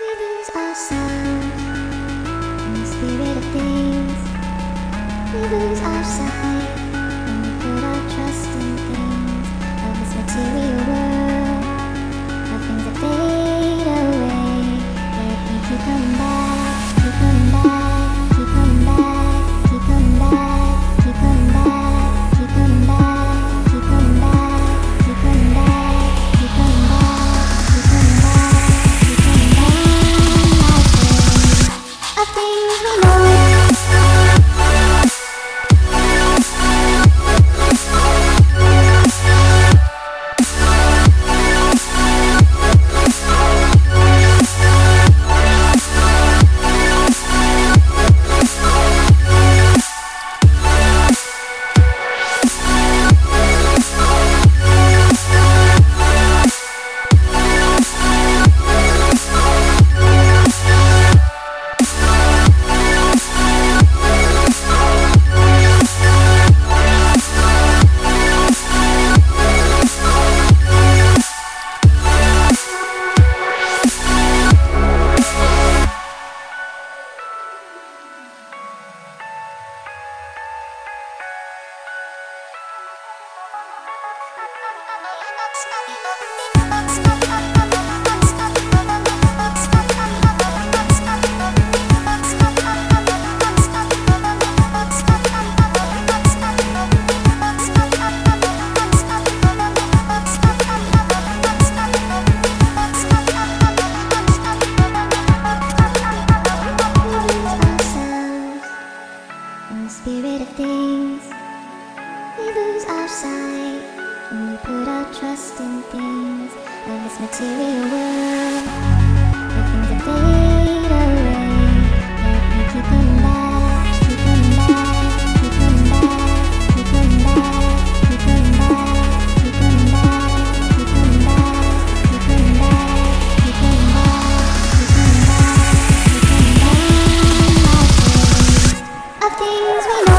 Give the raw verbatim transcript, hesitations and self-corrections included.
We lose ourselves in the spirit of things. We lose our sight when we put our trust in things of this material world, of things that fade away. Yet we keep coming back, keep coming back, keep coming back, keep coming back, keep coming back, keep coming back, keep coming back, keep coming back, keep coming back, keep coming back, keep coming back. Of things we know. In the spirit of things, we lose our sight when we put our trust in things of this material world, the things that fade away. Yet we keep coming back, keep coming back, keep coming back, keep coming back, keep coming back, keep coming back, keep coming back, keep coming back, keep coming back, keep coming back, keep coming back. Of things we know.